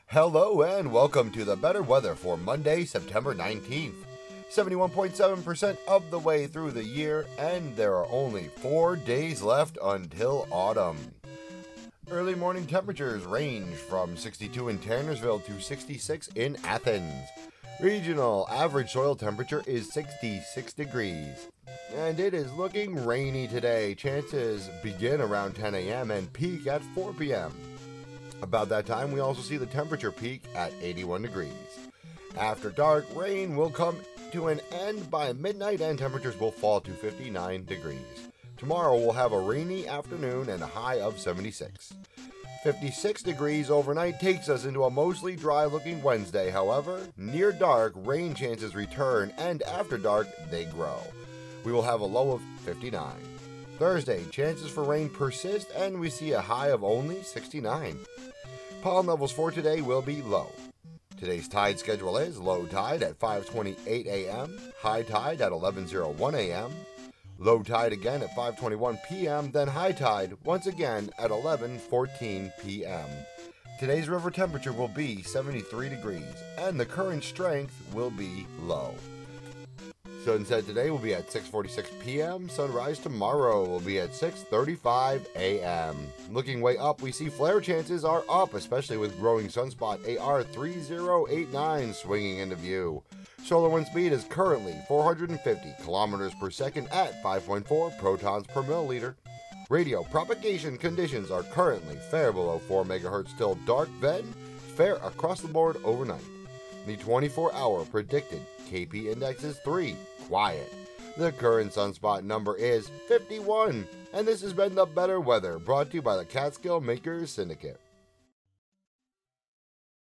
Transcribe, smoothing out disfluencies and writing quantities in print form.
Hello and welcome to the better weather for Monday, September 19th. 71.7% of the way through the year, and there are only 4 days left until autumn. Early morning temperatures range from 62 in Tannersville to 66 in Athens. Regional average soil temperature is 66 degrees. And it is looking rainy today. Chances begin around 10 a.m. and peak at 4 p.m. About that time, we also see the temperature peak at 81 degrees. After dark, rain will come to an end by midnight and temperatures will fall to 59 degrees. Tomorrow we'll have a rainy afternoon and a high of 76. 56 degrees overnight takes us into a mostly dry looking Wednesday. However, near dark, rain chances return and after dark, they grow. We will have a low of 59. Thursday, chances for rain persist and we see a high of only 69. Pollen levels for today will be low. Today's tide schedule is low tide at 5:28 a.m., high tide at 11:01 a.m., low tide again at 5:21 p.m., then high tide once again at 11:14 p.m. Today's river temperature will be 73 degrees and the current strength will be low. Sunset today will be at 6:46 p.m. Sunrise tomorrow will be at 6:35 a.m. Looking way up, we see flare chances are up, especially with growing sunspot AR3089 swinging into view. Solar wind speed is currently 450 kilometers per second at 5.4 protons per milliliter. Radio propagation conditions are currently fair below 4 megahertz till dark, then fair across the board overnight. The 24-hour predicted KP index is 3, quiet. The current sunspot number is 51, and this has been the Better Weather, brought to you by the Catskill Makers Syndicate.